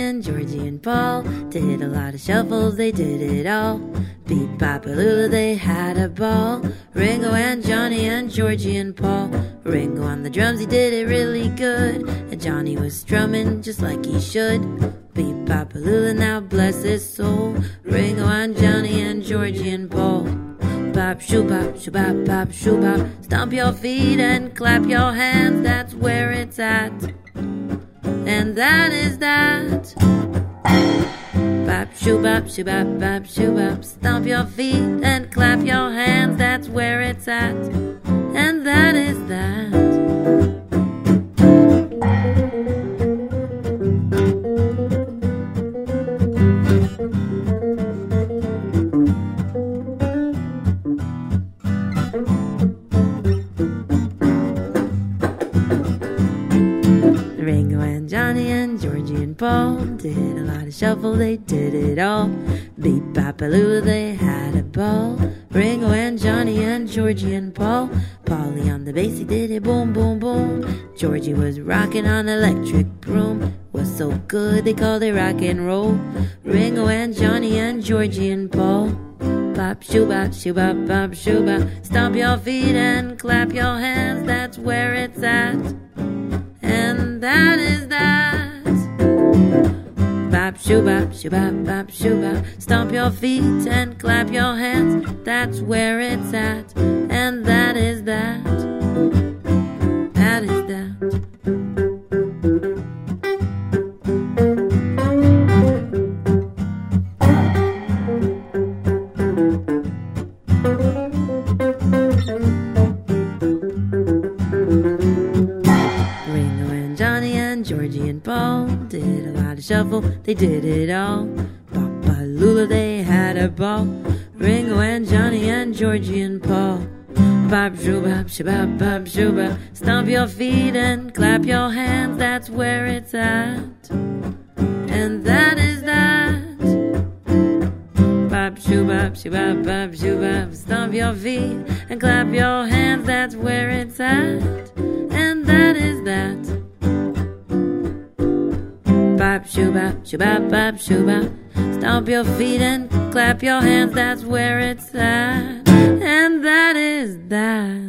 and Georgie and Paul did a lot of shuffles, they did it all. Beep, bop, Lula, they had a ball. Ringo and Johnny and Georgie and Paul. Ringo on the drums, he did it really good, and Johnny was strumming just like he should. Beep, bop, Lula, now bless his soul. Ringo and Johnny and Georgie and Paul. Bop, shoo, bop, shoo, bop, bop, shoo, bop. Stomp your feet and clap your hands, that's where it's at. And that is that. Bop, shoo, bop, shoo, bop, bop, shoo, bop. Stomp your feet and clap your hands, that's where it's at. And that is that. Ringo and Johnny and Georgie and Paul did a lot of shuffle, they did it all. Beep, bop, Lula, they had a ball. Ringo and Johnny and Georgie and Paul. Paulie on the bass, he did it boom, boom, boom. Georgie was rocking on electric broom. Was so good, they called it rock and roll. Ringo and Johnny and Georgie and Paul. Bop, shoo, bop, shoo, bop, bop, shoo, bop. Stomp your feet and clap your hands, that's where it's at. And that is that. Bop, shoo, bop, shoo, bop, bop, shoo, bop. Stomp your feet and clap your hands, that's where it's at. And that is that. That is that. Ringo and Johnny and Georgie and Paul did a lot of shuffle, they did it all. Papa Lula, they had a ball. Ringo and Johnny and Georgie and Paul. Bop, shoo, bop, shoo, bop, bop, shoo, bop. Stomp your feet and clap your hands, that's where it's at. And that is that. Bop, shoo, bop, shoo, bop, bop, shoo, bop. Stomp your feet and clap your hands, that's where it's at. And that is that. Bop, shoo, bop, shoo, bop, bop, shoo, bop. Stomp your feet and clap your hands, that's where it's at. And that is that.